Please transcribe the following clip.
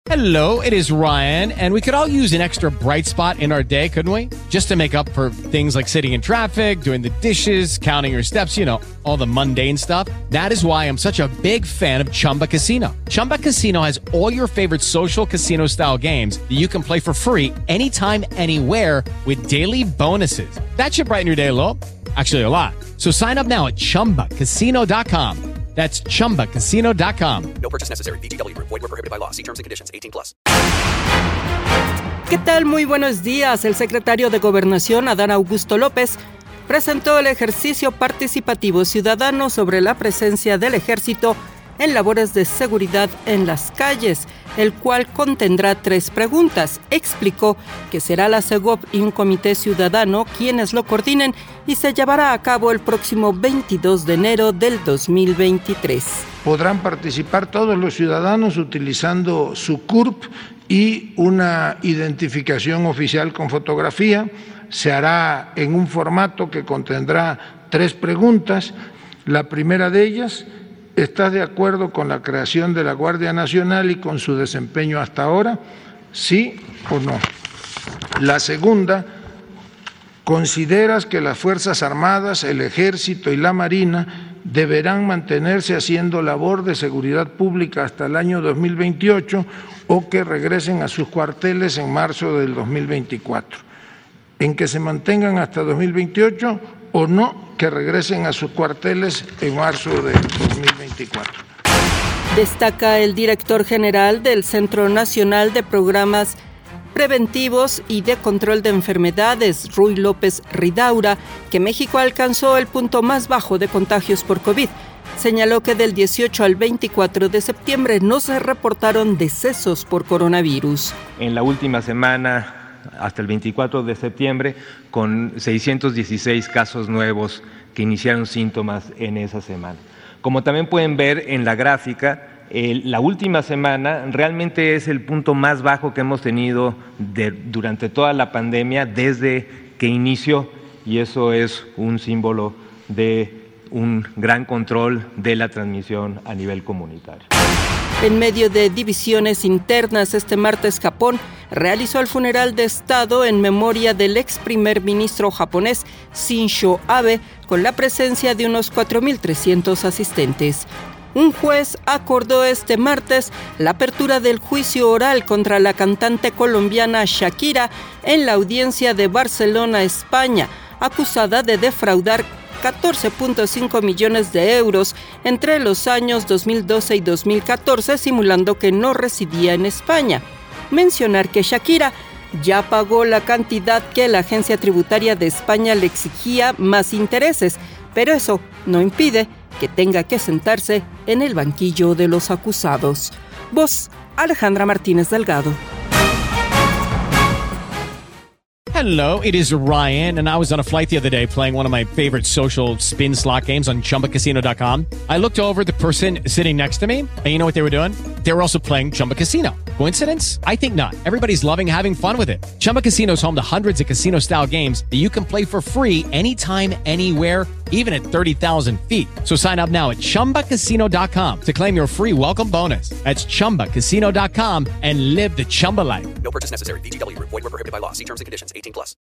Hello, it is Ryan, and we could all use an extra bright spot in our day, couldn't we? Just to make up for things like sitting in traffic, doing the dishes, counting your steps, you know, all the mundane stuff. That is why I'm such a big fan of Chumba Casino. Chumba Casino has all your favorite social casino-style games that you can play for free anytime, anywhere with daily bonuses. That should brighten your day a little. Actually, a lot. So sign up now at ChumbaCasino.com. That's ChumbaCasino.com. No purchase necessary. VGW Group. Void where prohibited by law. See terms and conditions. 18+. ¿Qué tal? Muy buenos días. El secretario de Gobernación, Adán Augusto López, presentó el ejercicio participativo ciudadano sobre la presencia del Ejército en labores de seguridad en las calles, el cual contendrá 3 preguntas. Explicó que será la Segov y un comité ciudadano quienes lo coordinen y se llevará a cabo el próximo 22 de enero del 2023. Podrán participar todos los ciudadanos utilizando su CURP y una identificación oficial con fotografía. Se hará en un formato que contendrá 3 preguntas. La primera de ellas: ¿estás de acuerdo con la creación de la Guardia Nacional y con su desempeño hasta ahora? ¿Sí o no? La segunda: ¿consideras que las Fuerzas Armadas, el Ejército y la Marina deberán mantenerse haciendo labor de seguridad pública hasta el año 2028 o que regresen a sus cuarteles en marzo del 2024? ¿En que se mantengan hasta 2028 o no, que regresen a sus cuarteles en marzo de 2024? Destaca el director general del Centro Nacional de Programas Preventivos y de Control de Enfermedades, Ruy López Ridaura, que México alcanzó el punto más bajo de contagios por COVID. Señaló que del 18 al 24 de septiembre no se reportaron decesos por coronavirus. En la última semana, hasta el 24 de septiembre, con 616 casos nuevos que iniciaron síntomas en esa semana. Como también pueden ver en la gráfica, la última semana realmente es el punto más bajo que hemos tenido durante toda la pandemia desde que inició, y eso es un símbolo de un gran control de la transmisión a nivel comunitario. En medio de divisiones internas, este martes Japón realizó el funeral de Estado en memoria del ex primer ministro japonés Shinzo Abe, con la presencia de unos 4.300 asistentes. Un juez acordó este martes la apertura del juicio oral contra la cantante colombiana Shakira en la audiencia de Barcelona, España, acusada de defraudar 14.5 millones de euros entre los años 2012 y 2014, simulando que no residía en España. Mencionar que Shakira ya pagó la cantidad que la agencia tributaria de España le exigía más intereses, pero eso no impide que tenga que sentarse en el banquillo de los acusados. Voz: Alejandra Martínez Delgado. Hello, it is Ryan, and I was on a flight the other day playing one of my favorite social spin slot games on ChumbaCasino.com. I looked over at the person sitting next to me, and you know what they were doing? They were also playing Chumba Casino. Coincidence? I think not. Everybody's loving having fun with it. Chumba Casino is home to hundreds of casino-style games that you can play for free anytime, anywhere, even at 30,000 feet. So sign up now at ChumbaCasino.com to claim your free welcome bonus. That's ChumbaCasino.com and live the Chumba life. No purchase necessary. VGW Group. Void where prohibited by law. See terms and conditions. 18+.